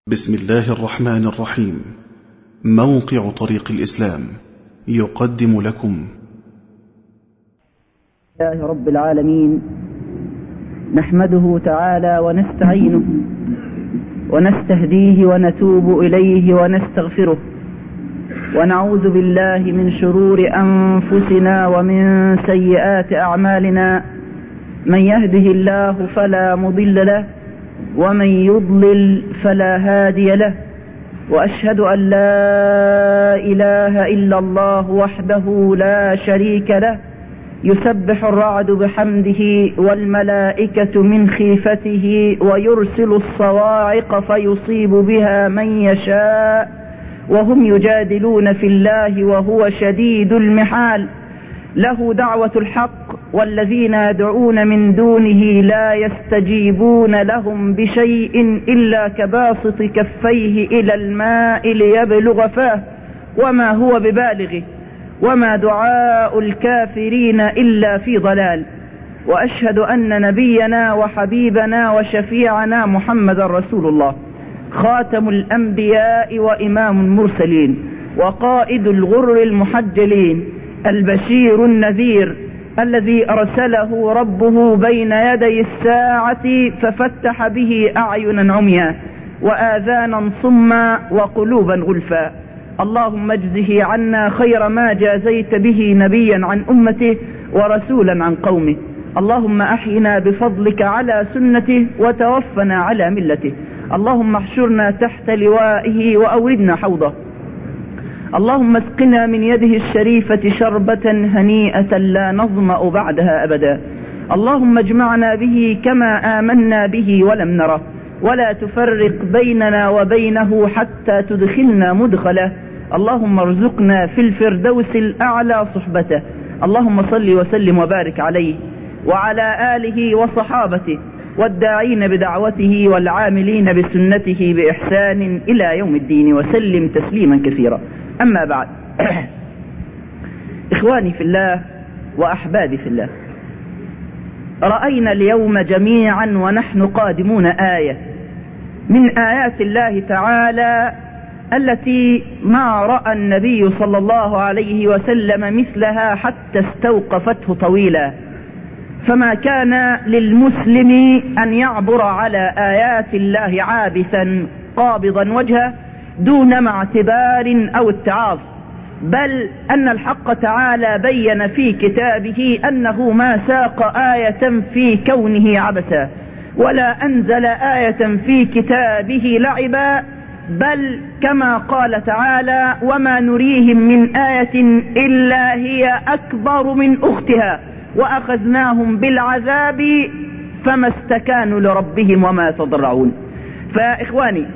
بسم الله الرحمن الرحيم. موقع طريق الإسلام يقدم لكم الله رب العالمين، نحمده تعالى ونستعينه ونستهديه ونتوب إليه ونستغفره، ونعوذ بالله من شرور أنفسنا ومن سيئات أعمالنا. من يهده الله فلا مضل له ومن يضلل فلا هادي له، وأشهد أن لا إله إلا الله وحده لا شريك له، يسبح الرعد بحمده والملائكة من خيفته، ويرسل الصواعق فيصيب بها من يشاء، وهم يجادلون في الله وهو شديد المحال. له دعوة الحق، والذين يدعون من دونه لا يستجيبون لهم بشيء إلا كباسط كفيه إلى الماء ليبلغ فاه، وما هو ببالغه، وما دعاء الكافرين إلا في ضلال. وأشهد أن نبينا وحبيبنا وشفيعنا محمد رسول الله، خاتم الأنبياء وإمام المرسلين، وقائد الغر المحجلين، البشير النذير، الذي أرسله ربه بين يدي الساعة ففتح به أعينا عميا وآذانا صما وقلوبا غلفا. اللهم اجزه عنا خير ما جازيت به نبيا عن أمته ورسولا عن قومه. اللهم أحينا بفضلك على سنته وتوفنا على ملته. اللهم احشرنا تحت لوائه وأوردنا حوضه. اللهم اسقنا من يده الشريفة شربة هنيئة لا نظمأ بعدها أبدا. اللهم اجمعنا به كما آمنا به ولم نره، ولا تفرق بيننا وبينه حتى تدخلنا مدخله. اللهم ارزقنا في الفردوس الأعلى صحبته. اللهم صل وسلم وبارك عليه وعلى آله وصحابته والداعين بدعوته والعاملين بسنته بإحسان إلى يوم الدين، وسلم تسليما كثيرا. أما بعد، إخواني في الله وأحبابي في الله، رأينا اليوم جميعا ونحن قادمون آية من آيات الله تعالى التي ما رأى النبي صلى الله عليه وسلم مثلها حتى استوقفته طويلا. فما كان للمسلم أن يعبر على آيات الله عابثا قابضا وجهه دون ما اعتبار أو اتعاظ، بل أن الحق تعالى بين في كتابه أنه ما ساق آية في كونه عبثا، ولا أنزل آية في كتابه لعبا، بل كما قال تعالى: وما نريهم من آية إلا هي أكبر من أختها وأخذناهم بالعذاب فما استكانوا لربهم وما تضرعون. فإخواني،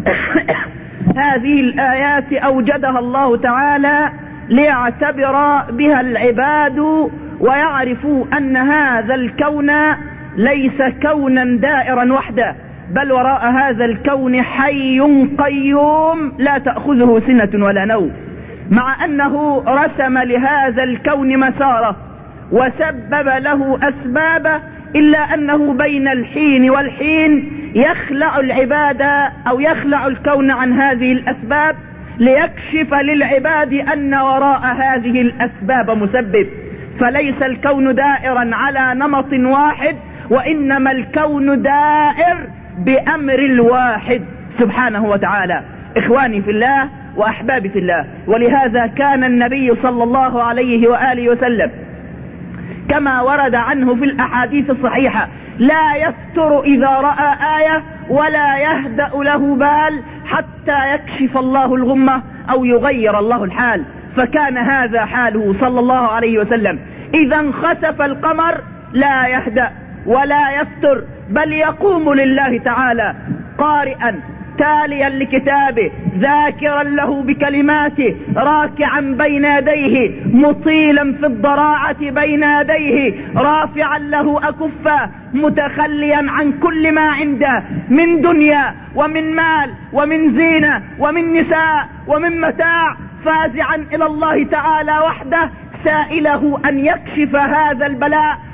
هذه الآيات أوجدها الله تعالى ليعتبر بها العباد ويعرفوا أن هذا الكون ليس كونا دائرا وحده، بل وراء هذا الكون حي قيوم لا تأخذه سنة ولا نوم، مع أنه رسم لهذا الكون مساره وسبب له أسبابه، إلا أنه بين الحين والحين يخلع العباد أو يخلع الكون عن هذه الأسباب ليكشف للعباد أن وراء هذه الأسباب مسبب. فليس الكون دائرا على نمط واحد، وإنما الكون دائر بأمر الواحد سبحانه وتعالى. إخواني في الله وأحبابي في الله، ولهذا كان النبي صلى الله عليه وآله وسلم كما ورد عنه في الأحاديث الصحيحة لا يفتر إذا رأى آية ولا يهدأ له بال حتى يكشف الله الغمة أو يغير الله الحال. فكان هذا حاله صلى الله عليه وسلم، إذا انخسف القمر لا يهدأ ولا يفتر، بل يقوم لله تعالى قارئا تاليا لكتابه، ذاكرا له بكلماته، راكعا بين يديه، مطيلا في الضراعة بين يديه، رافعا له أكفا، متخليا عن كل ما عنده من دنيا ومن مال ومن زينة ومن نساء ومن متاع، فازعا إلى الله تعالى وحده، سائله أن يكشف هذا البلاء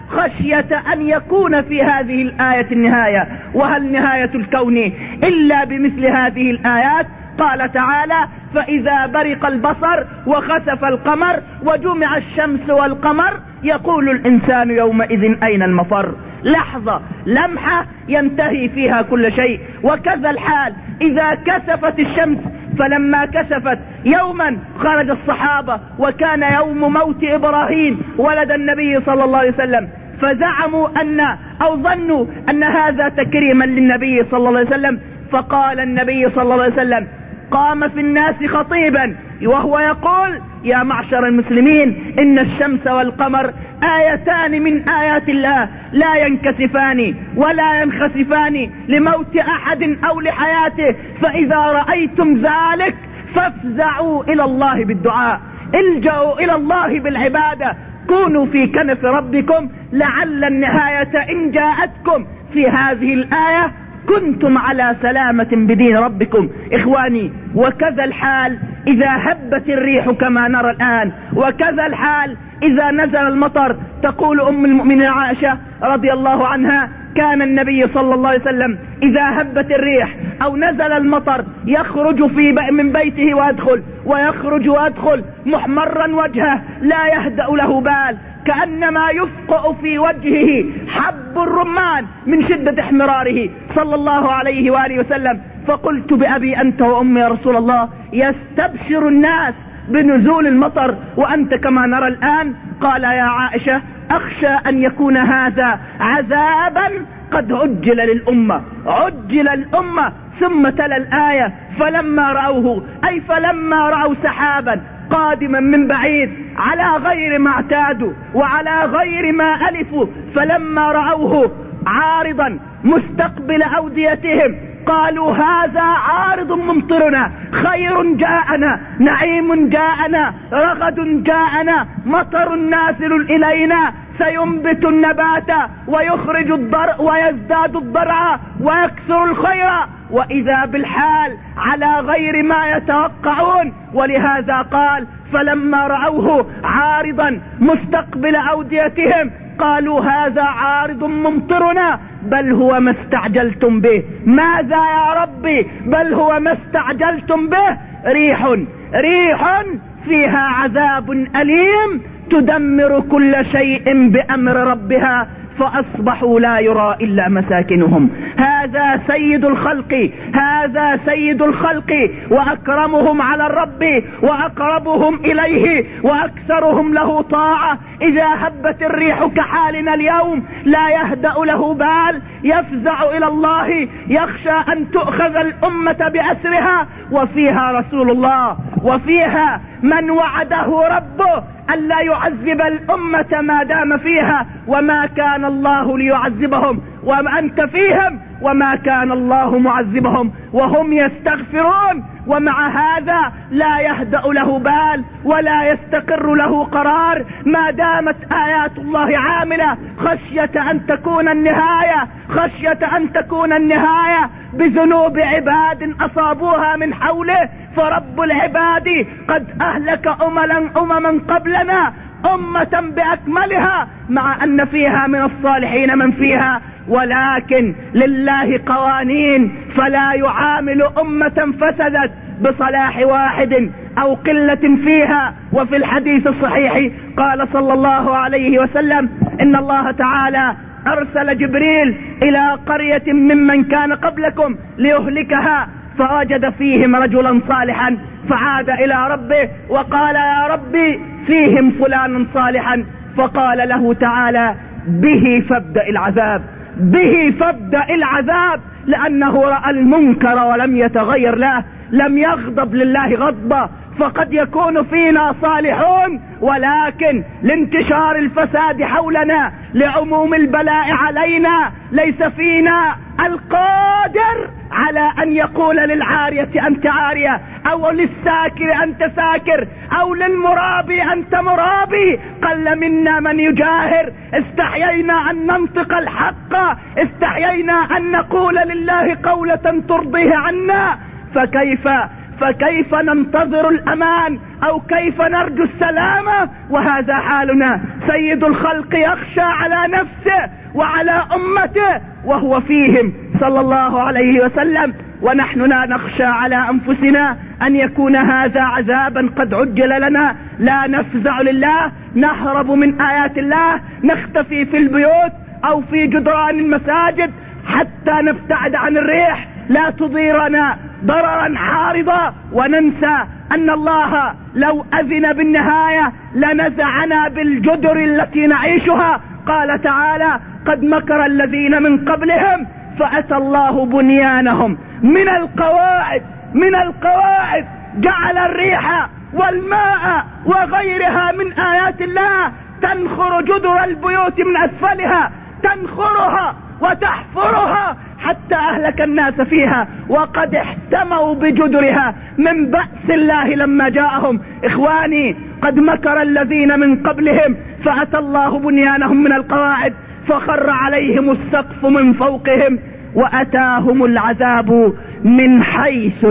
خشية أن يكون في هذه الآية النهاية. وهل نهاية الكون إلا بمثل هذه الآيات؟ قال تعالى: فإذا برق البصر وخسف القمر وجمع الشمس والقمر يقول الإنسان يومئذ أين المفر. لحظة، لمحة ينتهي فيها كل شيء. وكذا الحال إذا كسفت الشمس، فلما كسفت يوما خرج الصحابة وكان يوم موت إبراهيم ولد النبي صلى الله عليه وسلم، فزعموا أو ظنوا أن هذا تكريما للنبي صلى الله عليه وسلم. فقال النبي صلى الله عليه وسلم، قام في الناس خطيبا وهو يقول: يا معشر المسلمين، إن الشمس والقمر آيتان من آيات الله لا ينكسفان ولا ينخسفان لموت أحد أو لحياته، فإذا رأيتم ذلك فافزعوا إلى الله بالدعاء، الجأوا إلى الله بالعبادة، كونوا في كنف ربكم لعل النهاية إن جاءتكم في هذه الآية كنتم على سلامة بدين ربكم. إخواني، وكذا الحال إذا هبت الريح كما نرى الآن، وكذا الحال إذا نزل المطر. تقول أم المؤمنين عائشة رضي الله عنها: كان النبي صلى الله عليه وسلم إذا هبت الريح أو نزل المطر يخرج من بيته ويخرج ويدخل محمرا وجهه لا يهدأ له بال، كأنما يفقأ في وجهه حب الرمان من شدة احمراره صلى الله عليه وآله وسلم. فقلت: بأبي أنت وأمي يا رسول الله، يستبشر الناس بنزول المطر وأنت كما نرى الآن؟ قال: يا عائشة، أخشى أن يكون هذا عذابا قد عجل للأمة. ثم تلا الآية: فلما رأوا سحابا قادما من بعيد على غير ما اعتادوا وعلى غير ما ألفوا، فلما رأوه عارضا مستقبل أوديتهم قالوا: هذا عارض ممطرنا، خير جاءنا، نعيم جاءنا، رغد جاءنا، مطر نازل إلينا سينبت النبات ويخرج ويزداد الضرع ويكثر الخير. وإذا بالحال على غير ما يتوقعون. ولهذا قال: فلما رأوه عارضا مستقبل أوديتهم قالوا: هذا عارض ممطرنا بل هو ما استعجلتم به. ماذا يا ربي؟ بل هو ما استعجلتم به، ريح فيها عذاب أليم تدمر كل شيء بأمر ربها فأصبحوا لا يرى إلا مساكنهم. هذا سيد الخلق وأكرمهم على الرب وأقربهم إليه وأكثرهم له طاعة. إذا هبت الريح كحالنا اليوم لا يهدأ له بال، يفزع إلى الله، يخشى أن تؤخذ الأمة بأسرها، وفيها رسول الله، وفيها من وعده ربه ألا يعذب الأمة ما دام فيها، وما كان الله ليعذبهم وأنت فيهم وما كان الله معذبهم وهم يستغفرون. ومع هذا لا يهدأ له بال ولا يستقر له قرار ما دامت آيات الله عاملة، خشية أن تكون النهاية بذنوب عباد أصابوها من حوله. فرب العباد قد أهلك أمما قبلنا أمة بأكملها، مع أن فيها من الصالحين من فيها، ولكن لله قوانين، فلا يعامل أمة فسدت بصلاح واحد أو قلة فيها. وفي الحديث الصحيح قال صلى الله عليه وسلم: إن الله تعالى أرسل جبريل إلى قرية ممن كان قبلكم ليهلكها، فوجد فيهم رجلا صالحا فعاد إلى ربه وقال: يا ربي فيهم فلان صالحا، فقال له تعالى: به فابدأ العذاب، لأنه رأى المنكر ولم يتغير له، لم يغضب لله غضبة. فقد يكون فينا صالحون، ولكن لانتشار الفساد حولنا، لعموم البلاء علينا، ليس فينا القادر على أن يقول للعارية أنت عارية، أو للساكر أنت ساكر، أو للمرابي أنت مرابي. قل منا من يجاهر. استحيينا أن ننطق الحق، استحيينا أن نقول لله قولة ترضيه عنا، فكيف ننتظر الأمان أو كيف نرجو السلامة وهذا حالنا؟ سيد الخلق يخشى على نفسه وعلى أمته وهو فيهم صلى الله عليه وسلم، ونحن لا نخشى على أنفسنا أن يكون هذا عذابا قد عجل لنا. لا نفزع لله، نهرب من آيات الله، نختفي في البيوت أو في جدران المساجد حتى نبتعد عن الريح لا تضيرنا ضررا عارضا، وننسى أن الله لو أذن بالنهاية لنزعنا بالجدر التي نعيشها. قال تعالى: قد مكر الذين من قبلهم فأتى الله بنيانهم من القواعد جعل الريح والماء وغيرها من آيات الله تنخر جدر البيوت من أسفلها، تنخرها وتحفرها حتى أهلك الناس فيها، وقد احتموا بجدرها من بأس الله لما جاءهم. إخواني، قد مكر الذين من قبلهم فأتى الله بنيانهم من القواعد فخر عليهم السقف من فوقهم وأتاهم العذاب من حيث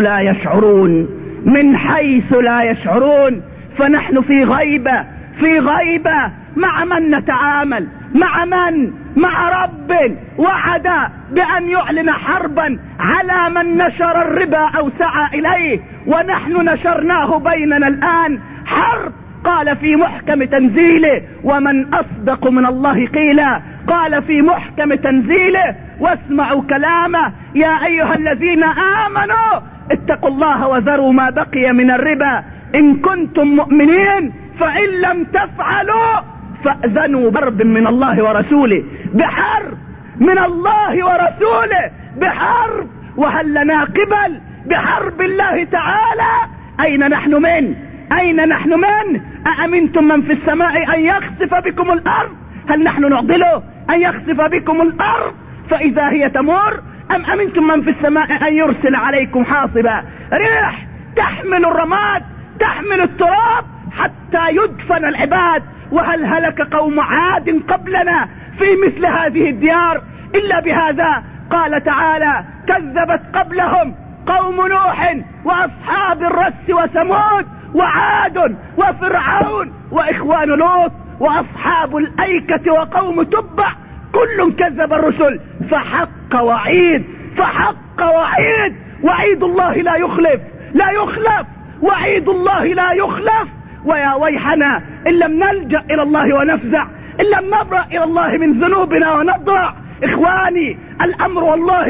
لا يشعرون. فنحن في غيبة مع من نتعامل، مع رب وعد بأن يعلن حربا على من نشر الربا أو سعى إليه، ونحن نشرناه بيننا الآن حرب. قال في محكم تنزيله: ومن أصدق من الله قيلا. قال في محكم تنزيله: واسمعوا كلامه يا أيها الذين آمنوا اتقوا الله وذروا ما بقي من الربا إن كنتم مؤمنين، فإن لم تفعلوا فأذنوا بحرب من الله ورسوله. بحرب من الله ورسوله، بحرب. وهل لنا قبل بحرب الله تعالى؟ أين نحن من؟ أأمنتم من في السماء أن يخسف بكم الأرض؟ هل نحن نعضله أن يخسف بكم الأرض فإذا هي تمر؟ أم أمنتم من في السماء أن يرسل عليكم حاصبا، ريح تحمل الرماد تحمل التراب حتى يدفن العباد؟ وهل هلك قوم عاد قبلنا في مثل هذه الديار إلا بهذا؟ قال تعالى: كذبت قبلهم قوم نوح وأصحاب الرس وثمود وعاد وفرعون وإخوان لوط وأصحاب الأيكة وقوم تبع، كل كذب الرسل فحق وعيد. وعيد الله لا يخلف، وعيد الله لا يخلف. ويا ويحنا إن لم نلجأ إلى الله ونفزع، إن لم نبرأ إلى الله من ذنوبنا ونضرع. إخواني، الأمر والله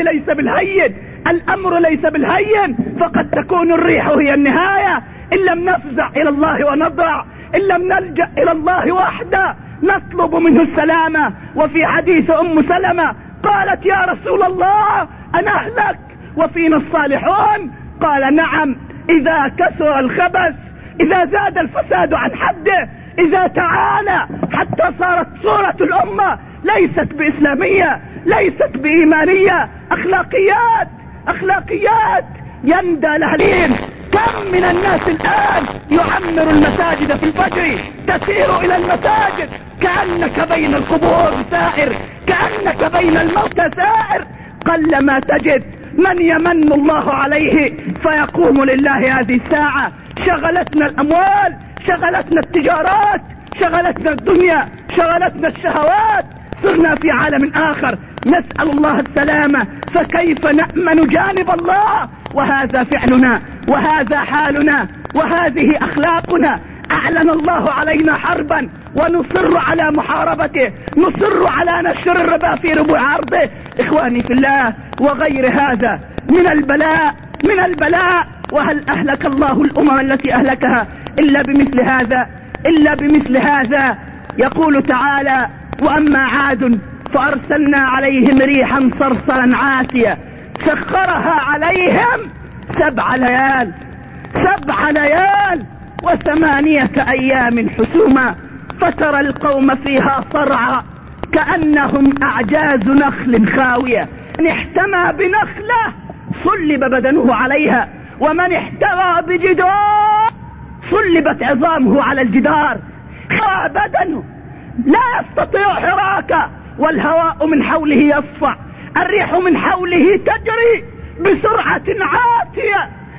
ليس بالهين، فقد تكون الريح هي النهاية إن لم نفزع إلى الله ونضرع، إن لم نلجأ إلى الله وحده نطلب منه السلامة. وفي حديث أم سلمة قالت: يا رسول الله أنا أهلك وفينا الصالحون؟ قال: نعم، إذا كثر الخبث، إذا زاد الفساد عن حده، إذا تعالى حتى صارت صورة الأمة ليست بإسلامية، ليست بإيمانية، أخلاقيات يندى لهلين. كم من الناس الآن يعمر المساجد في الفجر، تسير إلى المساجد كأنك بين القبور سائر، كأنك بين الموتى سائر. قلما تجد من يمن الله عليه فيقوم لله هذه الساعة. شغلتنا الأموال، شغلتنا التجارات، شغلتنا الدنيا، شغلتنا الشهوات، صرنا في عالم آخر. نسأل الله السلامة، فكيف نأمن جانب الله؟ وهذا فعلنا، وهذا حالنا، وهذه أخلاقنا. أعلن الله علينا حربا ونصر على محاربته، نصر على نشر الربا في ربوع عرضه. إخواني في الله، وغير هذا من البلاء. وهل أهلك الله الأمم التي أهلكها إلا بمثل هذا؟ يقول تعالى: وأما عاد فأرسلنا عليهم ريحا صرصرا عاتية سخرها عليهم 7 ليال و8 أيام حسوما، فترى القوم فيها صرعى كأنهم أعجاز نخل خاوية. من احتمى بنخلة صلب بدنه عليها، ومن احتوى بجدار صلبت عظامه على الجدار. بدنه لا يستطيع حراكه، والهواء من حوله يصفع، الريح من حوله تجري بسرعة عاتية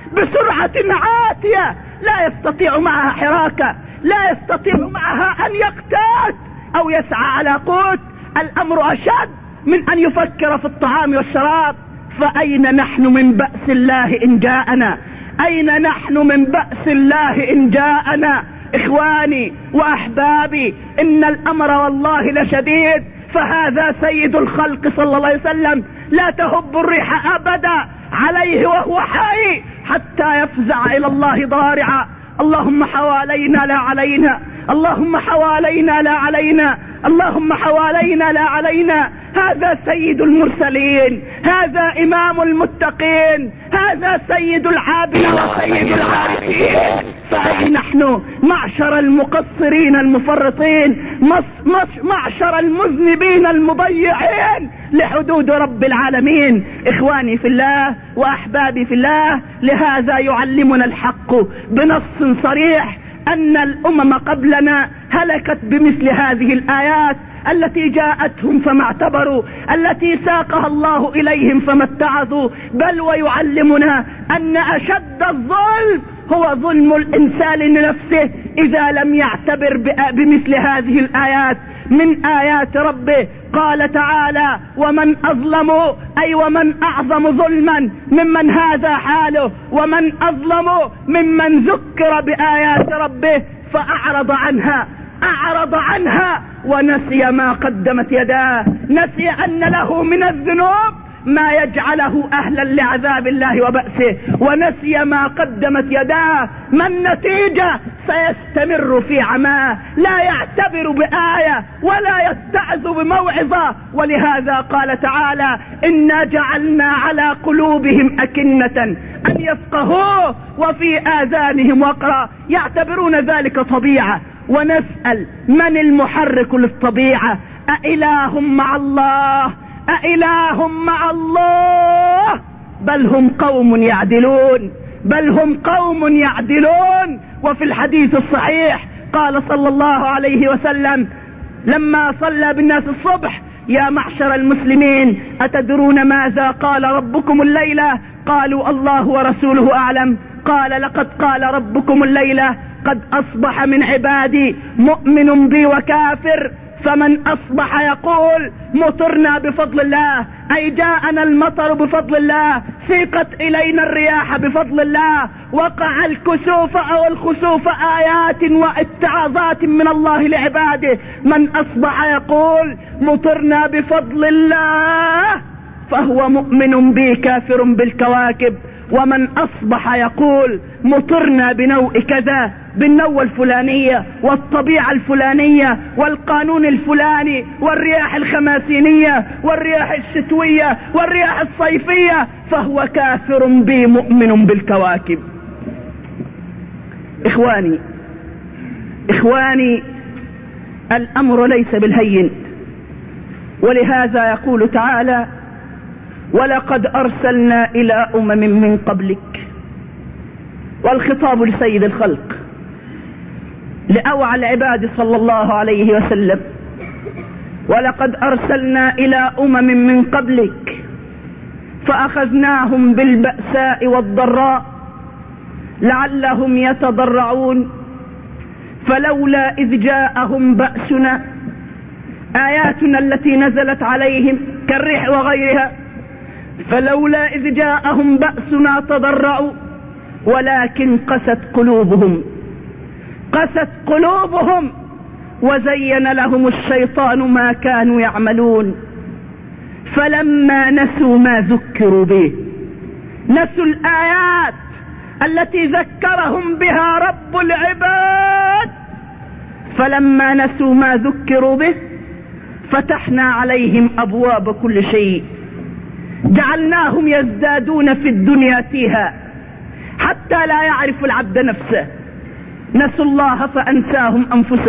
بسرعة عاتية لا يستطيع معها حراكة، لا يستطيع معها أن يقتات أو يسعى على قوت. الأمر أشد من أن يفكر في الطعام والشراب. فأين نحن من بأس الله إن جاءنا؟ أين نحن من بأس الله إن جاءنا؟ إخواني وأحبابي، إن الأمر والله لشديد. فهذا سيد الخلق صلى الله عليه وسلم لا تهب الريح أبدا عليه وهو حي حتى يفزع إلى الله ضارعا. اللهم حوالينا لا علينا، اللهم حوالينا لا علينا، اللهم حوالينا لا علينا. هذا سيد المرسلين، هذا إمام المتقين، هذا سيد العابدين وسيد العارفين. فأين نحن معشر المقصرين المفرطين، معشر المذنبين المضيعين لحدود رب العالمين؟ إخواني في الله وأحبابي في الله، لهذا يعلمنا الحق بنص صريح أن الأمم قبلنا هلكت بمثل هذه الآيات التي جاءتهم فما اعتبروا، التي ساقها الله إليهم فما اتعظوا. بل ويعلمنا أن أشد الظلم هو ظلم الإنسان لنفسه إذا لم يعتبر بمثل هذه الآيات من آيات ربه. قال تعالى: ومن أظلم، أي ومن أعظم ظلما ممن هذا حاله، ومن أظلم ممن ذكر بآيات ربه فأعرض عنها ونسي ما قدمت يداه، نسي أن له من الذنوب ما يجعله أهلا لعذاب الله وبأسه، ونسي ما قدمت يداه. ما النتيجة؟ سيستمر في عماه، لا يعتبر بآية ولا يتعظ بموعظة. ولهذا قال تعالى: إنا جعلنا على قلوبهم أكنة أن يفقهوه وفي آذانهم وقرا. يعتبرون ذلك طبيعة. ونسأل: من المحرك للطبيعة؟ أإله مع الله؟ أإله مع الله؟ بل هم قوم يعدلون. وفي الحديث الصحيح قال صلى الله عليه وسلم لما صلى بالناس الصبح: يا معشر المسلمين، أتدرون ماذا قال ربكم الليلة؟ قالوا: الله ورسوله أعلم. قال: لقد قال ربكم الليلة: قد أصبح من عبادي مؤمن بي وكافر، فمن أصبح يقول: مطرنا بفضل الله، أي جاءنا المطر بفضل الله، سيقت إلينا الرياح بفضل الله، وقع الكسوف أو الخسوف آيات واتعاظات من الله لعباده. من أصبح يقول: مطرنا بفضل الله، فهو مؤمن بي كافر بالكواكب. ومن أصبح يقول: مطرنا بنوء كذا، بالنوة الفلانية والطبيعة الفلانية والقانون الفلاني والرياح الخماسينية والرياح الشتوية والرياح الصيفية، فهو كافر بي مؤمن بالكواكب. إخواني، الأمر ليس بالهين. ولهذا يقول تعالى: ولقد أرسلنا إلى أمم من قبلك. والخطاب لسيد الخلق، لأوعى العباد صلى الله عليه وسلم: ولقد أرسلنا إلى أمم من قبلك فأخذناهم بالبأساء والضراء لعلهم يتضرعون، فلولا إذ جاءهم بأسنا، آياتنا التي نزلت عليهم كالريح وغيرها، فلولا إذ جاءهم بأسنا تضرعوا ولكن قست قلوبهم وزين لهم الشيطان ما كانوا يعملون. فلما نسوا ما ذكروا به، نسوا الآيات التي ذكرهم بها رب العباد، فلما نسوا ما ذكروا به فتحنا عليهم أبواب كل شيء، جعلناهم يزدادون في الدنيا فيها حتى لا يعرف العبد نفسه. نسوا الله فأنساهم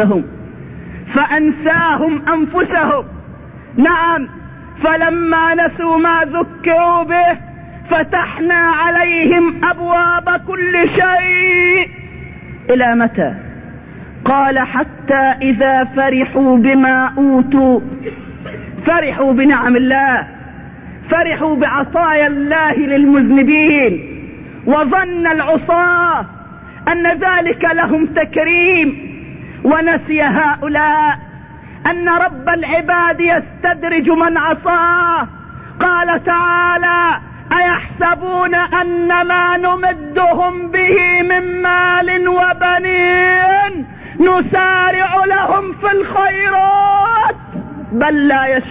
أنفسهم. نعم، فلما نسوا ما ذكروا به فتحنا عليهم أبواب كل شيء. إلى متى؟ قال: حتى إذا فرحوا بما أوتوا، فرحوا بنعم الله، فرحوا بعطايا الله للمذنبين، وظن العصاة أن ذلك لهم تكريم، ونسي هؤلاء أن رب العباد يستدرج من عصاه. قال تعالى: أيحسبون أن ما نمدهم به من مال وبنين نسارع لهم في الخيرات بل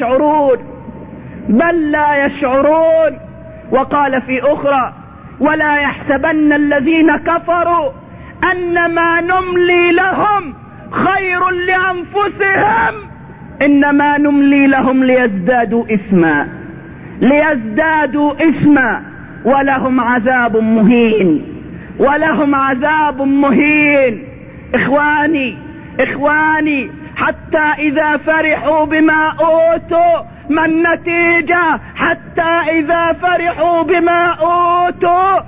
لا يشعرون. وقال في أخرى: ولا يحسبن الذين كفروا أنما نملي لهم خير لأنفسهم إنما نملي لهم ليزدادوا إثما ولهم عذاب مهين. إخواني حتى إذا فرحوا بما أوتوا، ما النتيجة؟ حتى إذا فرحوا بما أوتوا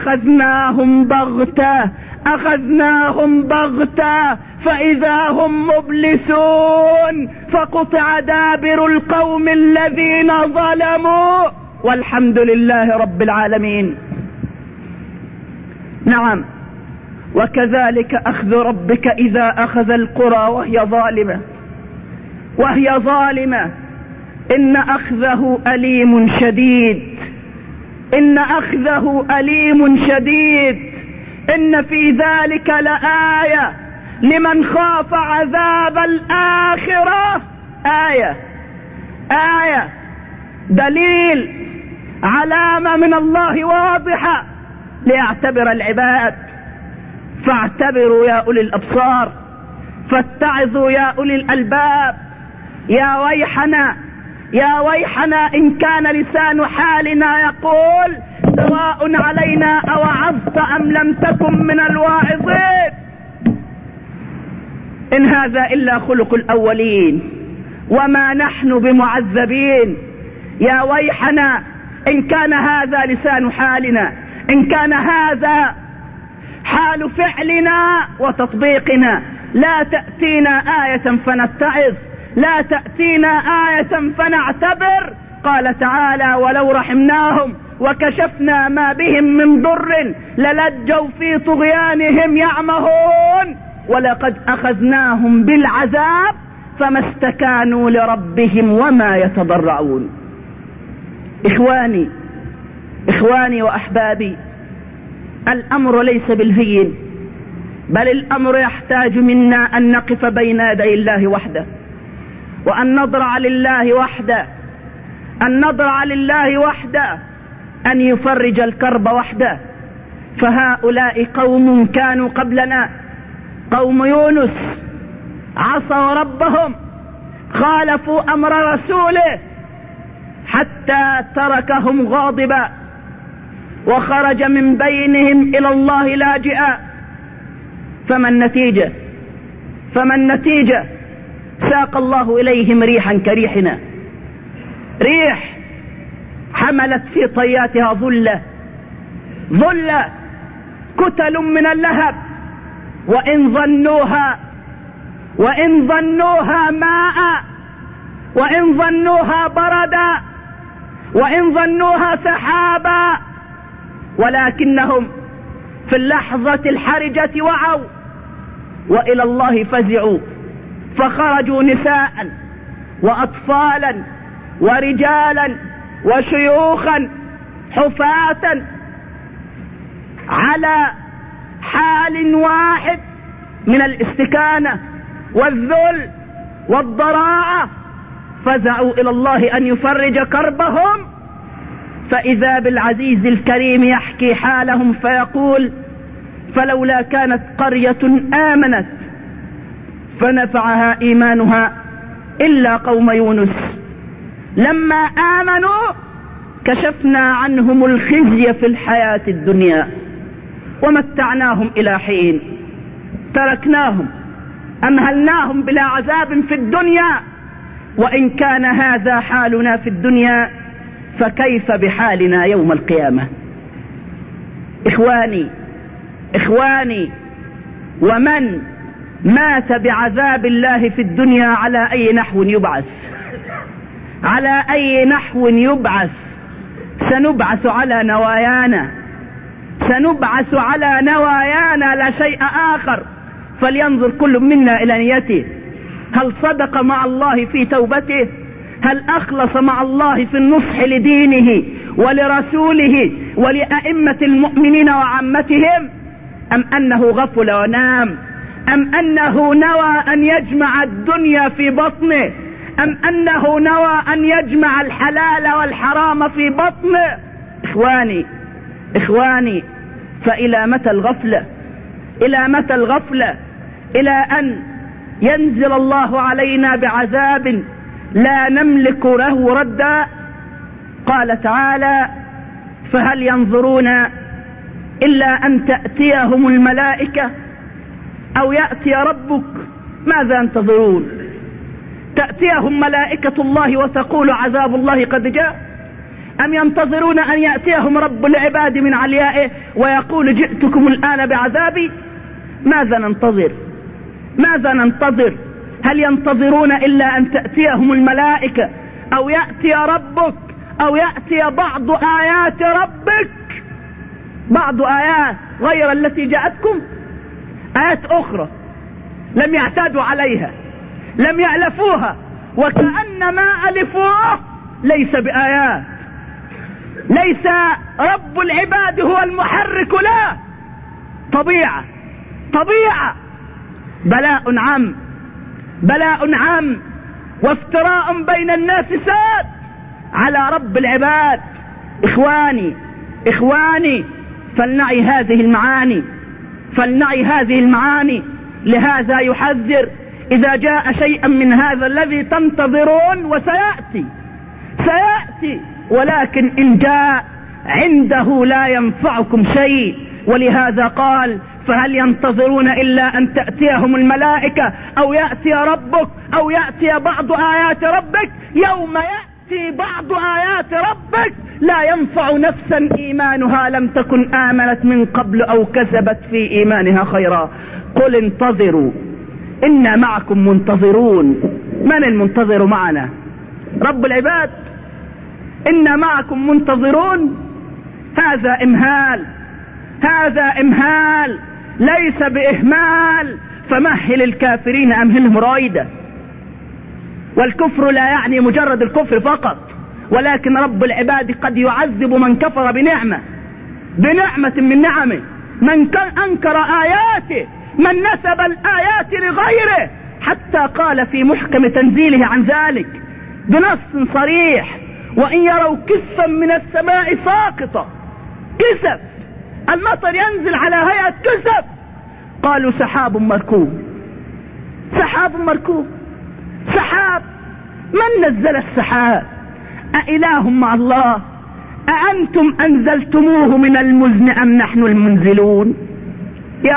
أخذناهم بغتة فإذا هم مبلسون، فقطع دابر القوم الذين ظلموا والحمد لله رب العالمين. نعم، وكذلك أخذ ربك إذا أخذ القرى وهي ظالمة إن أخذه أليم شديد. إن في ذلك لآية لمن خاف عذاب الآخرة، آية دليل، علامة من الله واضحة ليعتبر العباد. فاعتبروا يا أولي الأبصار، فاتعظوا يا أولي الألباب. يا ويحنا إن كان لسان حالنا يقول: سواء علينا أوعظت أم لم تكن من الواعظين. إن هذا إلا خلق الأولين وما نحن بمعذبين. يا ويحنا إن كان هذا لسان حالنا، إن كان هذا حال فعلنا وتطبيقنا. لا تأتينا آية فنتعظ، لا تأتينا آية فنعتبر. قال تعالى: ولو رحمناهم وكشفنا ما بهم من ضر للجوا في طغيانهم يعمهون ولقد أخذناهم بالعذاب فما استكانوا لربهم وما يتضرعون. إخواني وأحبابي، الأمر ليس بالهين، بل الأمر يحتاج منا أن نقف بين يدي الله وحده، وأن نضرع لله وحده، أن يفرج الكرب وحده. فهؤلاء قوم كانوا قبلنا، قوم يونس، عصوا ربهم، خالفوا أمر رسوله حتى تركهم غاضبا وخرج من بينهم إلى الله لاجئا. فما النتيجة؟ ساق الله إليهم ريحا كريحنا، ريح حملت في طياتها ظلة كتل من اللهب، وإن ظنوها ماء، وإن ظنوها بردا، وإن ظنوها سحابا، ولكنهم في اللحظة الحرجة وعوا وإلى الله فزعوا، فخرجوا نساء وأطفالا ورجالا وشيوخا حفاة على حال واحد من الاستكانة والذل والضراعة، فزعوا إلى الله أن يفرج كربهم. فإذا بالعزيز الكريم يحكي حالهم فيقول: فلولا كانت قرية آمنت فنفعها إيمانها إلا قوم يونس لما آمنوا كشفنا عنهم الخزي في الحياة الدنيا ومتعناهم إلى حين، تركناهم أمهلناهم بلا عذاب في الدنيا. وإن كان هذا حالنا في الدنيا فكيف بحالنا يوم القيامة؟ إخواني، ومن مات بعذاب الله في الدنيا على أي نحو يبعث؟ سنبعث على نوايانا، سنبعث على نوايانا لا شيء آخر، فلينظر كل منا إلى نيته، هل صدق مع الله في توبته؟ هل أخلص مع الله في النصح لدينه ولرسوله ولأئمة المؤمنين وعامتهم، أم أنه غفل ونام، أم أنه نوى أن يجمع الدنيا في بطنه، أم أنه نوى أن يجمع الحلال والحرام في بطنه؟ إخواني، فإلى متى الغفلة؟ إلى متى الغفلة؟ إلى أن ينزل الله علينا بعذاب لا نملك له ردا. قال تعالى: فهل ينظرون إلا أن تأتيهم الملائكة أو يأتي ربك؟ ماذا ينتظرون؟ تأتيهم ملائكة الله وتقول عذاب الله قد جاء، أم ينتظرون أن يأتيهم رب العباد من عليائه ويقول جئتكم الآن بعذابي؟ ماذا ننتظر؟ هل ينتظرون إلا أن تأتيهم الملائكة أو يأتي ربك أو يأتي بعض آيات ربك؟ بعض آيات غير التي جاءتكم، آيات أخرى لم يعتادوا عليها، لم يألفوها، وكأن ما ألفوه ليس بآيات. ليس رب العباد هو المحرك، لا، طبيعة، بلاء عام وافتراء بين الناس ساد على رب العباد. إخواني، فلنعي هذه المعاني. لهذا يحذر: إذا جاء شيئا من هذا الذي تنتظرون، وسيأتي ولكن إن جاء عنده لا ينفعكم شيء. ولهذا قال: فهل ينتظرون إلا أن تأتيهم الملائكة أو يأتي ربك أو يأتي بعض آيات ربك؟ يوم يأتي بعض آيات ربك لا ينفع نفسا إيمانها لم تكن آمنت من قبل أو كسبت في إيمانها خيرا. قل انتظروا إنا معكم منتظرون. من المنتظر معنا؟ رب العباد. إنا معكم منتظرون. هذا إمهال ليس بإهمال. فمهل الكافرين أمهلهم رويدا. والكفر لا يعني مجرد الكفر فقط، ولكن رب العباد قد يعذب من كفر بنعمة من نعمه، من أنكر آياته، من نسب الآيات لغيره، حتى قال في محكم تنزيله عن ذلك بنص صريح: وإن يروا كسفا من السماء ساقطا، كسف المطر ينزل على هيئة كسف، قالوا سحاب مركوب. سحاب، من نزل السحاب؟ أإله مع الله؟ أأنتم أنزلتموه من المزن أم نحن المنزلون؟ يا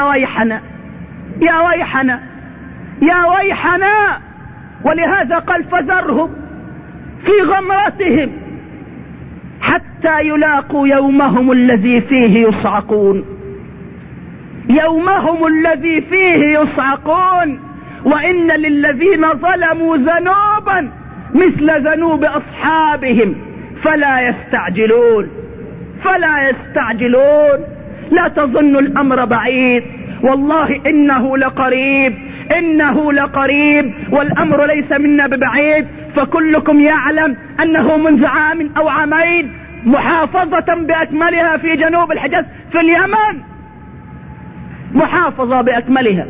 ويحنا. ولهذا قال: فذرهم في غمرتهم حتى يلاقوا يومهم الذي فيه يصعقون. وإن للذين ظلموا ذنوبا مثل ذنوب أصحابهم فلا يستعجلون. لا تظن الأمر بعيد، والله إنه لقريب والأمر ليس منا ببعيد. فكلكم يعلم أنه منذ عام أو عامين محافظة بأكملها في جنوب الحجاز في اليمن، محافظة بأكملها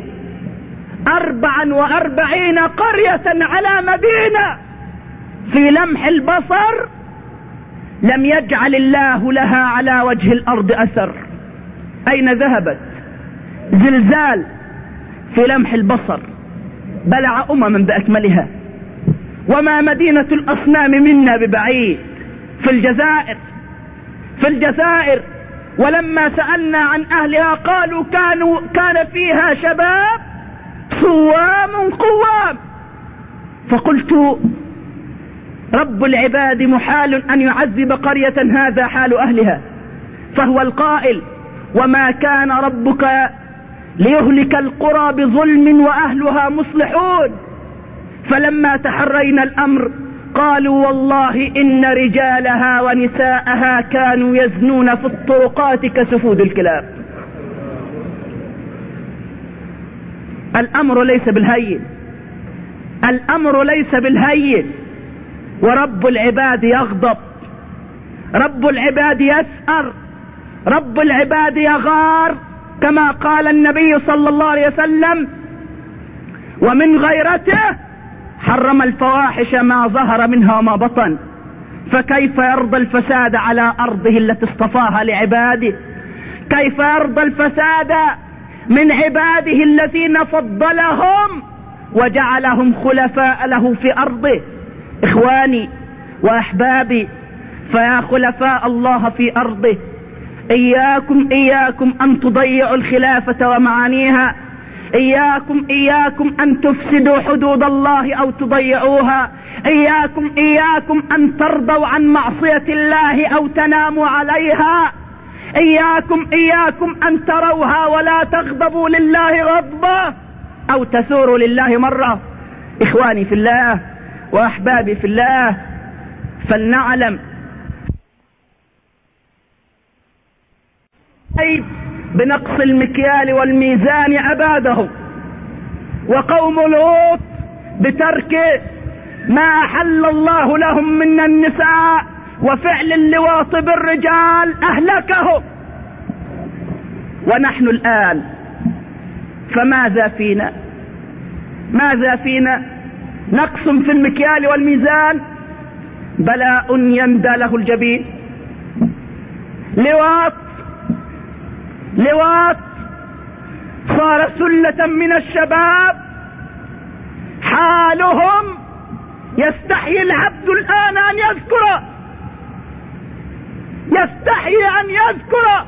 44 قرية على مدينة في لمح البصر لم يجعل الله لها على وجه الأرض أثر. أين ذهبت؟ زلزال في لمح البصر بلع أمما بأكملها. وما مدينة الأصنام منا ببعيد، في الجزائر. ولما سألنا عن أهلها قالوا كان فيها شباب صوام قوام. فقلت: رب العباد محال أن يعذب قرية هذا حال أهلها، فهو القائل: وما كان ربك ليهلك القرى بظلم وأهلها مصلحون. فلما تحرينا الأمر قالوا والله إن رجالها ونساءها كانوا يزنون في الطرقات كسفود الكلاب. الأمر ليس بالهين، الأمر ليس بالهين. ورب العباد يغضب، رب العباد يسأر، رب العباد يغار، كما قال النبي صلى الله عليه وسلم: ومن غيرته حرم الفواحش ما ظهر منها وما بطن. فكيف يرضى الفساد على أرضه التي اصطفاها لعباده؟ كيف يرضى الفساد من عباده الذين فضلهم وجعلهم خلفاء له في أرضه؟ إخواني وأحبابي، فيا خلفاء الله في أرضه، إياكم أن تضيعوا الخلافة ومعانيها، إياكم أن تفسدوا حدود الله أو تضيعوها، إياكم أن ترضوا عن معصية الله أو تناموا عليها، إياكم أن تروها ولا تغضبوا لله غضبة أو تثوروا لله مرة. إخواني في الله وأحبابي في الله، فلنعلم بنقص المكيال والميزان عباده، وقوم لوط بترك ما أحل الله لهم من النساء وفعل اللواط بالرجال أهلكهم. ونحن الآن فماذا فينا؟ ماذا فينا؟ نقص في المكيال والميزان، بلاء يندى له الجبين، لواط صار سلة من الشباب، حالهم يستحي العبد الآن أن يذكر، يستحي أن يذكر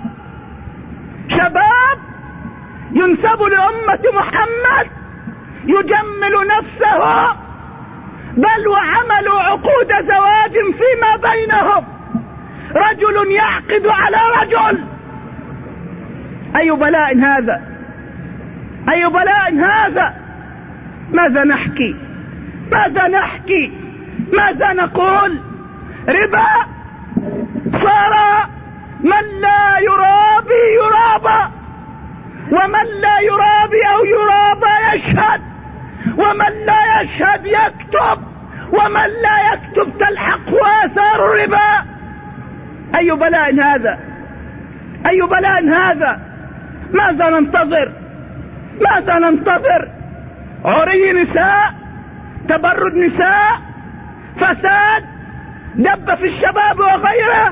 شباب ينسب لأمة محمد يجمل نفسه، بل وعملوا عقود زواج فيما بينهم، رجل يعقد على رجل. أي بلاء هذا؟ أي بلاء هذا؟ ماذا نحكي؟ ماذا نحكي؟ ماذا نقول؟ ربا صار من لا يرابي يرابى، ومن لا يرابي أو يرابى يشهد، ومن لا يشهد يكتب، ومن لا يكتب تلحق آثار الربا. أي بلاء هذا؟ أي بلاء هذا؟ ماذا ننتظر؟ ماذا ننتظر؟ عري نساء، تبرد نساء، فساد دب في الشباب وغيره،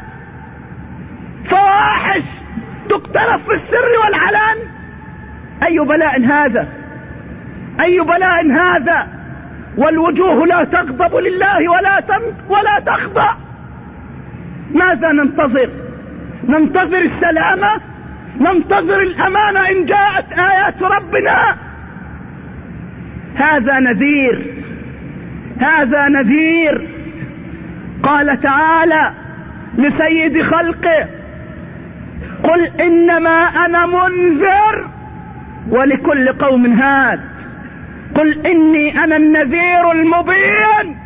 فواحش تقترف في السر والعلن. أي بلاء هذا؟ أي بلاء هذا؟ والوجوه لا تغضب لله ولا تخضع. ماذا ننتظر؟ ننتظر السلامة؟ ننتظر الأمانة إن جاءت آيات ربنا؟ هذا نذير، هذا نذير. قال تعالى لسيد خلقه: قل إنما أنا منذر ولكل قوم هاد، قل إني أنا النذير المبين.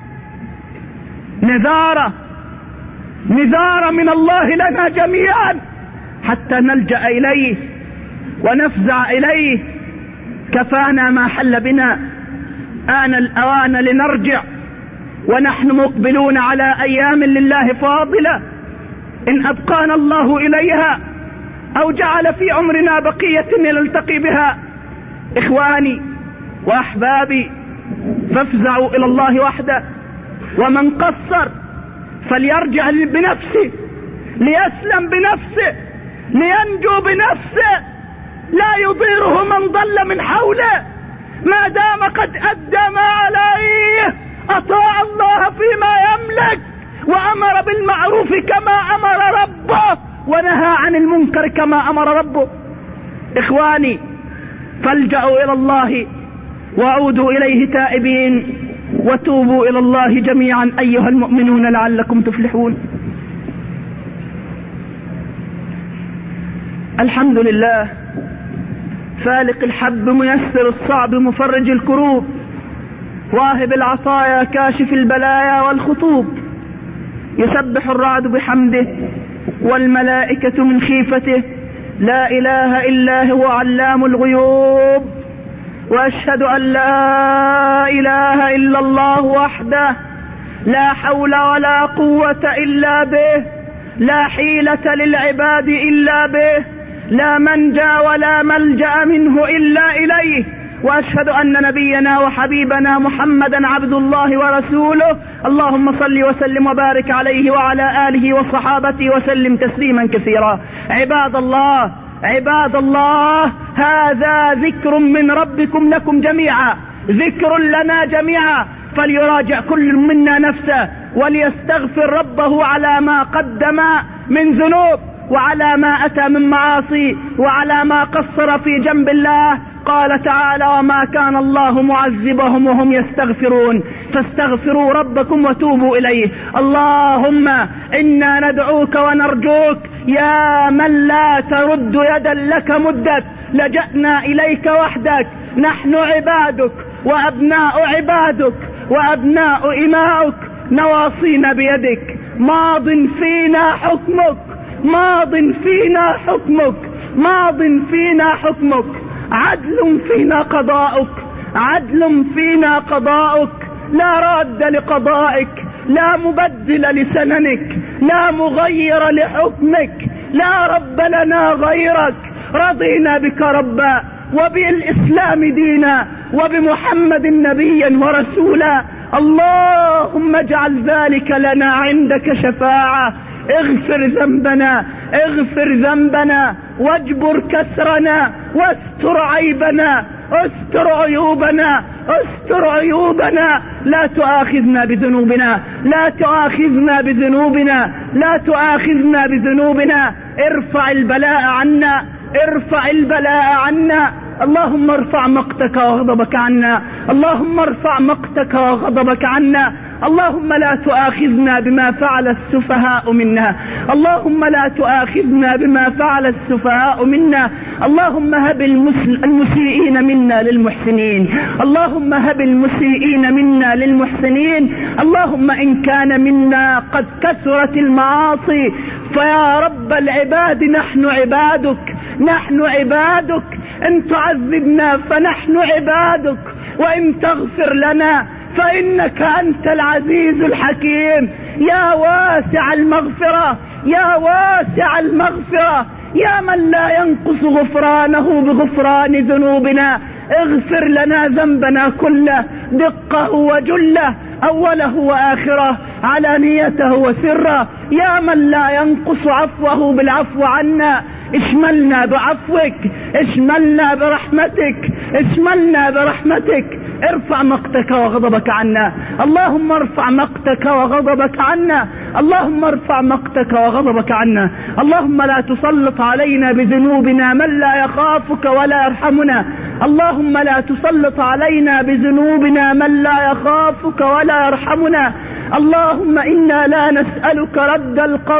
نذارة من الله لنا جميعا حتى نلجأ إليه ونفزع إليه. كفانا ما حل بنا، آن الأوان لنرجع، ونحن مقبلون على أيام لله فاضلة إن أبقانا الله إليها أو جعل في عمرنا بقية نلتقي بها. إخواني وأحبابي، فافزعوا إلى الله وحده، ومن قصر فليرجع بنفسه، ليسلم بنفسه، لينجو بنفسه، لا يضيره من ضل من حوله، ما دام قد أدى ما عليه، أطاع الله فيما يملك، وأمر بالمعروف كما أمر ربه، ونهى عن المنكر كما أمر ربه. إخواني، فالجأوا إلى الله وعودوا إليه تائبين، وتوبوا إلى الله جميعا أيها المؤمنون لعلكم تفلحون. الحمد لله فالق الحب ميسر الصعب مفرج الكروب، واهب العطايا كاشف البلايا والخطوب. يسبح الرعد بحمده والملائكة من خيفته، لا إله إلا هو علام الغيوب. وأشهد أن لا إله إلا الله وحده لا حول ولا قوة إلا به، لا حيلة للعباد إلا به، لا منجى ولا ملجأ منه إلا إليه. وأشهد أن نبينا وحبيبنا محمدا عبد الله ورسوله، اللهم صل وسلم وبارك عليه وعلى آله وصحابته وسلم تسليما كثيرا. عباد الله، عباد الله، هذا ذكر من ربكم لكم جميعا، ذكر لنا جميعا، فليراجع كل منا نفسه وليستغفر ربه على ما قدم من ذنوب، وعلى ما أتى من معاصي، وعلى ما قصر في جنب الله. قال تعالى: وما كان الله معذبهم وهم يستغفرون، فاستغفروا ربكم وتوبوا إليه. اللهم إنا ندعوك ونرجوك يا من لا ترد يدا لك مدت، لجأنا إليك وحدك، نحن عبادك وأبناء عبادك وأبناء إمائك، نواصينا بيدك، ماض فينا حكمك، ماض فينا حكمك، ماض فينا حكمك، عدل فينا قضاؤك، عدل فينا قضاؤك، لا راد لقضائك، لا مبدل لسننك، لا مغير لحكمك، لا رب لنا غيرك. رضينا بك ربا، وبالإسلام دينا، وبمحمد نبيا ورسولا. اللهم اجعل ذلك لنا عندك شفاعة. اغفر ذنبنا، اغفر ذنبنا، واجبر كسرنا، واستر عيبنا، استر عيوبنا، استر عيوبنا. لا تؤاخذنا بذنوبنا، لا تؤاخذنا بذنوبنا، لا تؤاخذنا بذنوبنا. ارفع البلاء عنا، ارفع البلاء عنا. اللهم ارفع مقتك وغضبك عنا، اللهم ارفع مقتك وغضبك عنا. اللهم لا تؤاخذنا بما فعل السفهاء منا، اللهم لا تؤاخذنا بما فعل السفهاء منا. اللهم هب المسيئين منا للمحسنين، اللهم هب المسيئين منا للمحسنين. اللهم إن كان منا قد كثرت المعاصي فيا رب العباد نحن عبادك، نحن عبادك. إن تعذبنا فنحن عبادك، وإن تغفر لنا فإنك أنت العزيز الحكيم. يا واسع المغفرة، يا واسع المغفرة، يا من لا ينقص غفرانه بغفران ذنوبنا. اغفر لنا ذنبنا كله، دقه وجله، أوله وآخره، علانيته وسره. يا من لا ينقص عفوه بالعفو عنا. اشملنا بعفوك، اشملنا برحمتك، اشملنا برحمتك. ارفع مقتك وغضبك عنا، اللهم ارفع مقتك وغضبك عنا، اللهم ارفع مقتك وغضبك عنا. اللهم لا تسلط علينا بذنوبنا من لا يخافك ولا يرحمنا، اللهم لا تسلط علينا بذنوبنا من لا يخافك ولا يرحمنا. اللهم إنا لا نسألك رد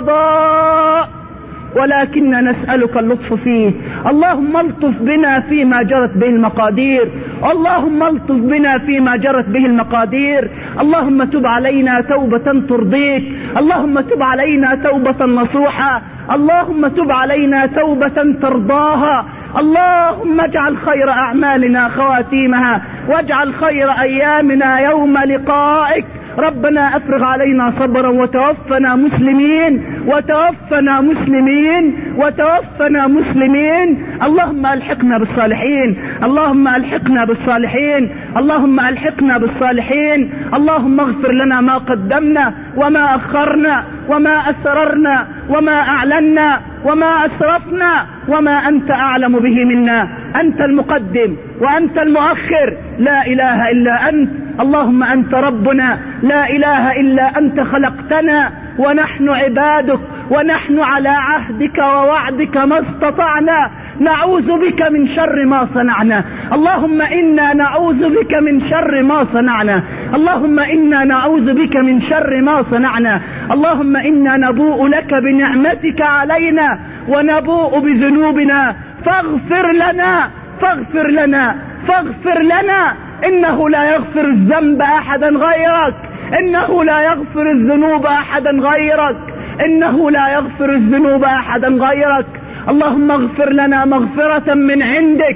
القضاء ولكن نسألك اللطف فيه. اللهم الطف بنا فيما جرت به المقادير، اللهم الطف بنا فيما جرت به المقادير. اللهم تب علينا توبة ترضيك، اللهم تب علينا توبة نصوحة، اللهم تب علينا توبة ترضاها. اللهم اجعل خير أعمالنا خواتيمها، واجعل خير أيامنا يوم لقائك. ربنا افرغ علينا صبرا وتوفنا مسلمين، وتوفنا مسلمين، وتوفنا مسلمين. اللهم الحقنا بالصالحين، اللهم الحقنا بالصالحين، اللهم الحقنا بالصالحين. اللهم اغفر لنا ما قدمنا وما اخرنا وما اسررنا وما اعلنا وما اسرفنا وما انت اعلم به منا. انت المقدم وانت المؤخر، لا اله الا انت. اللهم انت ربنا، لا اله الا انت. خلقتنا ونحن عبادك، ونحن على عهدك ووعدك ما استطعنا. نعوذ بك من شر ما صنعنا، اللهم إنا نعوذ بك من شر ما صنعنا، اللهم إنا نعوذ بك من شر ما صنعنا. اللهم إنا نبوء لك بنعمتك علينا ونبوء بذنوبنا، فاغفر لنا، فاغفر لنا، فاغفر لنا. إنه لا يغفر الذنب أحدا غيرك، إنه لا يغفر الذنوب أحدا غيرك، إنه لا يغفر الذنوب أحدا غيرك. اللهم اغفر لنا مغفرة من عندك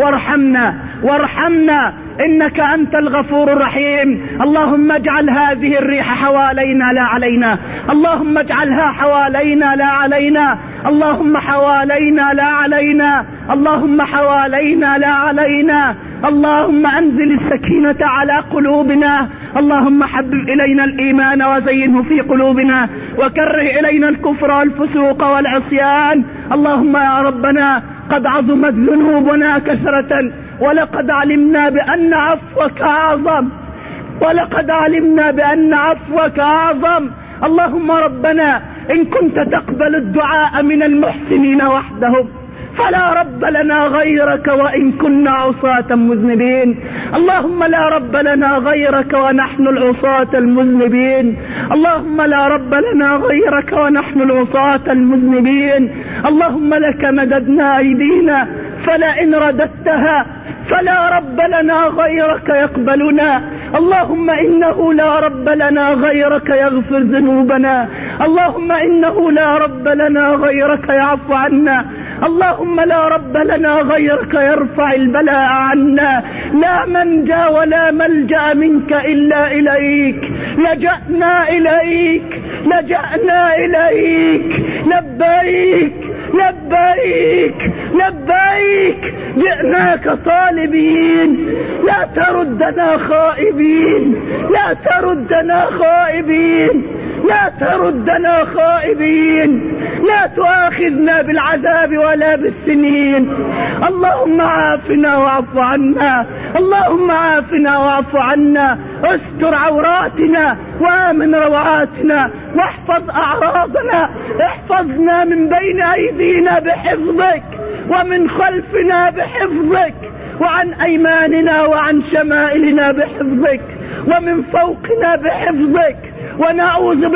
وارحمنا إنك أنت الغفور الرحيم. اللهم اجعل هذه الريح حوالينا لا علينا، اللهم اجعلها حوالينا لا علينا، اللهم حوالينا لا علينا، اللهم حوالينا لا علينا. اللهم أنزل السكينة على قلوبنا، اللهم حبب إلينا الإيمان وزينه في قلوبنا، وكره إلينا الكفر والفسوق والعصيان. اللهم يا ربنا قد عظمت ذنوبنا كثرة، ولقد علمنا بأن عفوك أعظم، ولقد علمنا بأن عفوك أعظم. اللهم ربنا إن كنت تقبل الدعاء من المحسنين وحدهم فلا رب لنا غيرك، وإن كنا عصاة مذنبين. اللهم لا رب لنا غيرك ونحن العصاة المذنبين، اللهم لا رب لنا غيرك ونحن العصاة المذنبين. اللهم لك مددنا أيدينا فلئن رددتها فلا رب لنا غيرك يقبلنا. اللهم إنه لا رب لنا غيرك يغفر ذنوبنا، اللهم إنه لا رب لنا غيرك يعفو عنا، اللهم لا رب لنا غيرك يرفع البلاء عنا. لا منجا ولا ملجأ منك إلا إليك، لجأنا إليك، لجأنا إليك. لبيك لبيك لبيك، جئناك طالبين، لا تردنا خائبين، لا تردنا خائبين، لا تردنا خائبين، لا تؤاخذنا بالعذاب ولا بالسنين. اللهم عافنا واعف عنا، اللهم عافنا واعف عنا، استر عوراتنا وامن روعاتنا، واحفظ اعراضنا، احفظنا من بين ايدينا بحفظك، ومن خلفنا بحفظك، وعن ايماننا وعن شمائلنا بحفظك، ومن فوقنا بحفظك. ونعوذ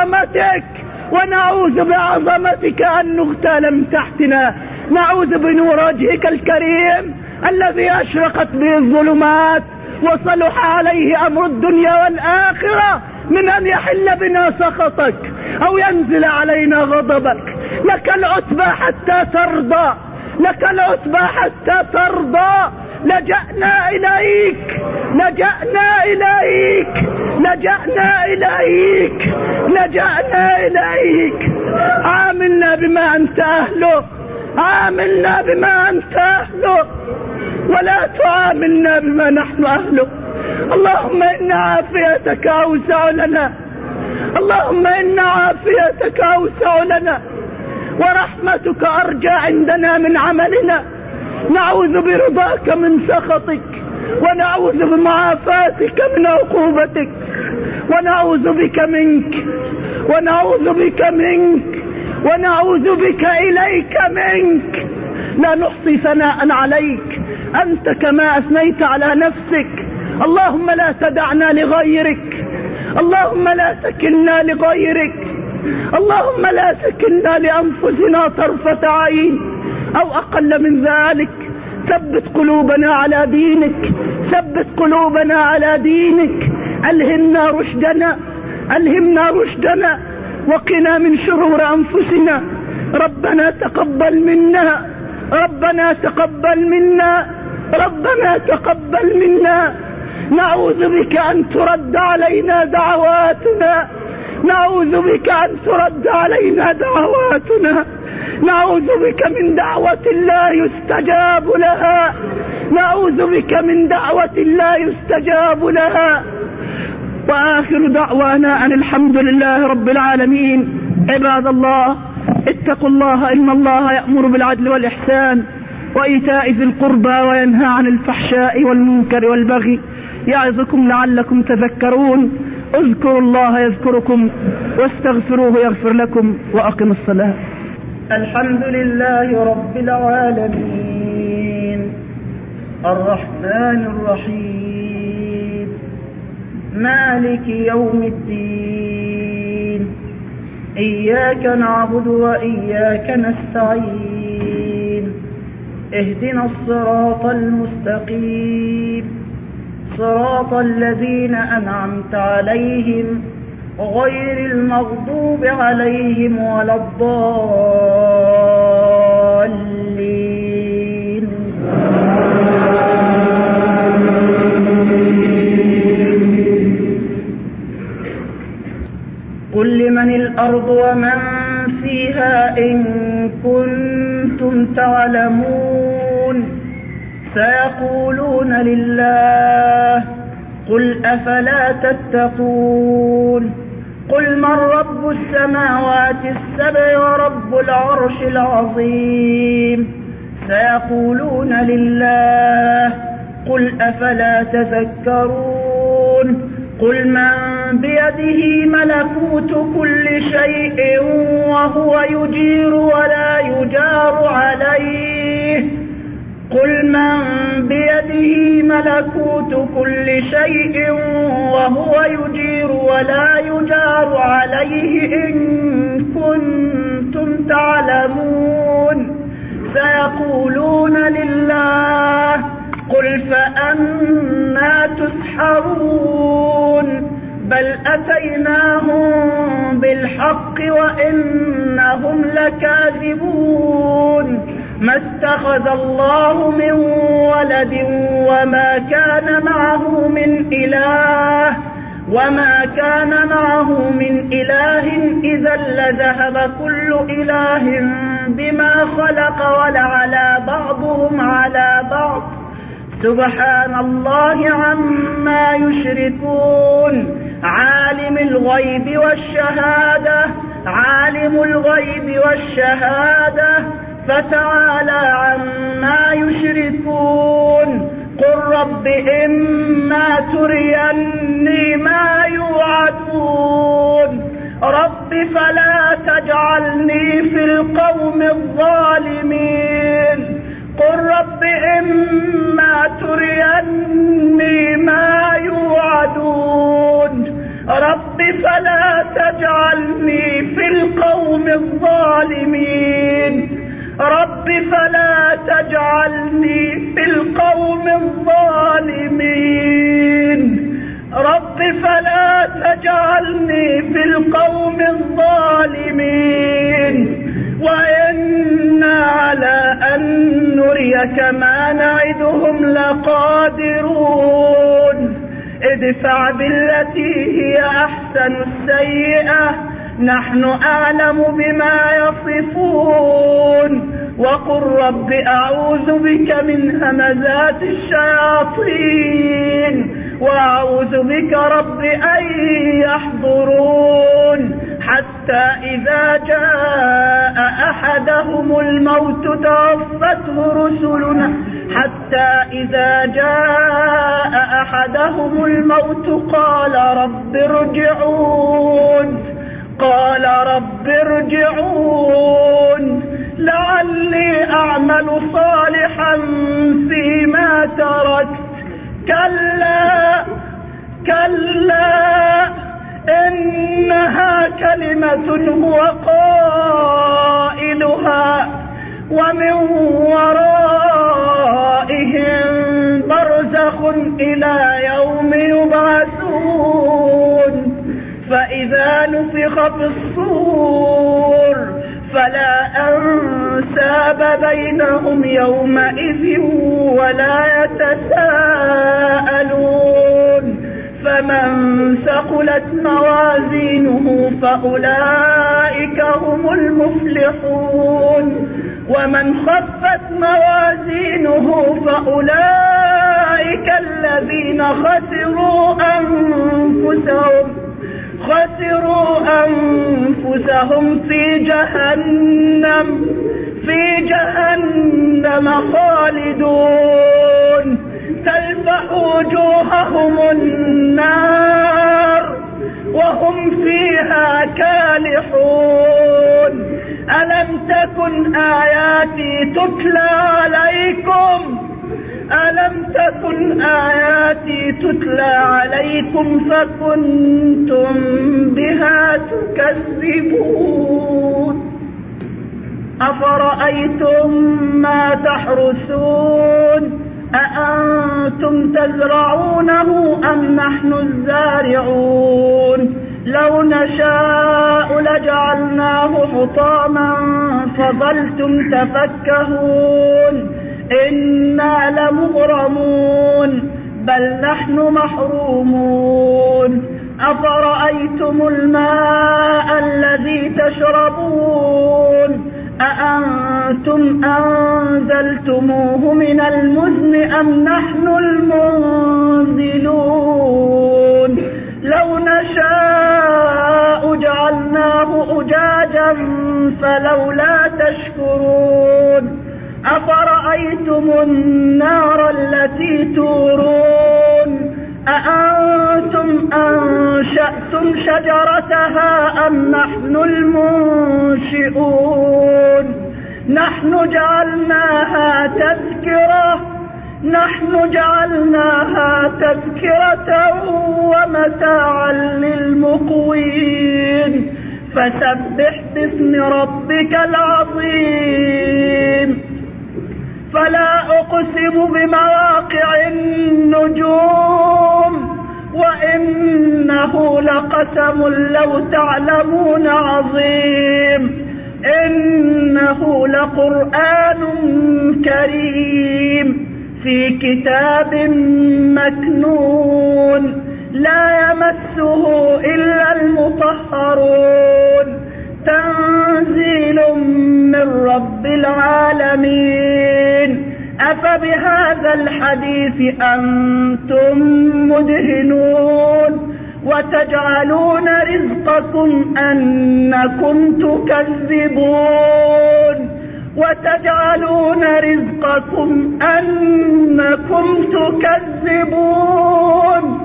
بعظمتك أن نغتال من تحتنا. نعوذ بنور وجهك الكريم الذي أشرقت به الظلمات وصلح عليه أمر الدنيا والآخرة من أن يحل بنا سخطك أو ينزل علينا غضبك. لك العتبى حتى ترضى، لك العتبى حتى ترضى. لجأنا إليك، لجأنا إليك، لجأنا إليك، لجأنا إليك. عاملنا بما أنت أهله، عاملنا بما أنت أهله، ولا تعاملنا بما نحن أهله. اللهم إن عافيتك أوسع لنا، اللهم إن عافيتك أوسع لنا، ورحمتك أرجى عندنا من عملنا. نعوذ برضاك من سخطك، ونعوذ بمعافاتك من عقوبتك، ونعوذ بك منك، ونعوذ بك منك، ونعوذ بك إليك منك. لا نحصي ثناء عليك، أنت كما أثنيت على نفسك. اللهم لا تدعنا لغيرك، اللهم لا تكلنا لغيرك، اللهم لا تكلنا لأنفسنا طرفة عين أو أقل من ذلك. ثبت قلوبنا على دينك، ثبت قلوبنا على دينك. ألهمنا رشدنا، ألهمنا رشدنا، وقنا من شرور أنفسنا. ربنا تقبل منا، ربنا تقبل منا، ربنا تقبل منا. نعوذ بك أن ترد علينا دعواتنا، نعوذ بك أن ترد علينا دعواتنا. نعوذ بك من دعوة لا يستجاب لها، نعوذ بك من دعوة لا يستجاب لها. وآخر دعوانا أن الحمد لله رب العالمين. عباد الله، اتقوا الله، إن الله يأمر بالعدل والإحسان وإيتاء ذي القربى وينهى عن الفحشاء والمنكر والبغي، يعظكم لعلكم تذكرون. اذكروا الله يذكركم، واستغفروه يغفر لكم، وأقم الصلاة. الحمد لله رب العالمين، الرحمن الرحيم، مالك يوم الدين، إياك نعبد وإياك نستعين، اهدنا الصراط المستقيم، صراط الذين أنعمت عليهم غير المغضوب عليهم ولا الضالين. قل لمن الأرض ومن فيها إن كنتم تعلمون سيقولون لله قل أفلا تتقون قل من رب السماوات السبع ورب العرش العظيم سيقولون لله قل أفلا تذكرون قل من بيده ملكوت كل شيء وهو يجير ولا يجار عليه قل من بيده ملكوت كل شيء وهو يجير ولا يجار عليه إن كنتم تعلمون سيقولون لله قل فأنى تسحرون بل أتيناهم بالحق وإنهم لكاذبون ما اتخذ الله من ولد وما كان معه من إله إذا لذهب كل إله بما خلق ولعلى بعضهم على بعض سبحان الله عما يشركون عالم الغيب والشهادة فتعالى عما يشركون قل رب إما تريني ما يوعدون رب فلا تجعلني في القوم الظالمين قل رب إما تريني ما يوعدون رب فلا تجعلني في القوم الظالمين رب فلا تجعلني في القوم الظالمين رب فلا تجعلني في القوم الظالمين وإنا على أن نريك ما نعدهم لقادرون ادفع بالتي هي أحسن السيئة نحن أعلم بما يصفون وقل رب أعوذ بك من همزات الشياطين وأعوذ بك رب أن يحضرون حتى إذا جاء أحدهم الموت قال رب ارجعون لعلي أعمل صالحا فيما تركت كلا إنها كلمة هو قائلها ومن ورائهم برزخ إلى يوم يبعثون فإذا نفخ في الصور فلا أنساب بينهم يومئذ ولا يتساءلون فمن ثقلت موازينه فأولئك هم المفلحون ومن خفت موازينه فأولئك الذين خسروا أنفسهم في جهنم خالدون تلفح وجوههم النار وهم فيها كالحون ألم تكن آياتي تتلى عليكم فكنتم بها تكذبون أفرأيتم ما تحرثون أأنتم تزرعونه أم نحن الزارعون لو نشاء لجعلناه حطاما فظلتم تفكهون إنا لمغرمون بل نحن محرومون أفرأيتم الماء الذي تشربون أأنتم أنزلتموه من المزن أم نحن المنزلون لو نشاء جعلناه أجاجا فلولا تشكرون أفرأيتم النار التي تورون أأنتم أنشأتم شجرتها أم نحن المنشئون نحن جعلناها تذكرة ومتاعا للمقوين فسبح باسم ربك العظيم فلا أقسم بمواقع النجوم وإنه لقسم لو تعلمون عظيم إنه لقرآن كريم في كتاب مكنون لا يمسه إلا المطهرون تنزيل من رب العالمين أفبهذا الحديث أنتم مدهنون وتجعلون رزقكم أنكم تكذبون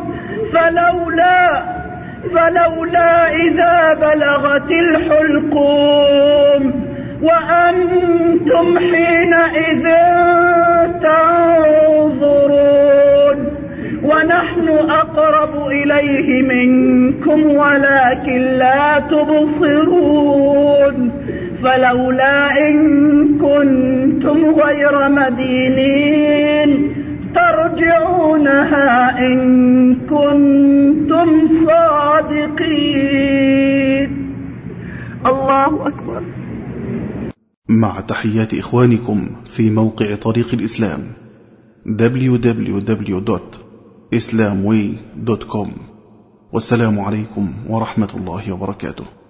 فلولا إذا بلغت الحلقوم وأنتم حينئذ تنظرون ونحن أقرب إليه منكم ولكن لا تبصرون فلولا إن كنتم غير مدينين ترجعونها إن كنتم صادقين. الله أكبر. مع تحيات إخوانكم في موقع طريق الإسلام www.islamway.com. والسلام عليكم ورحمة الله وبركاته.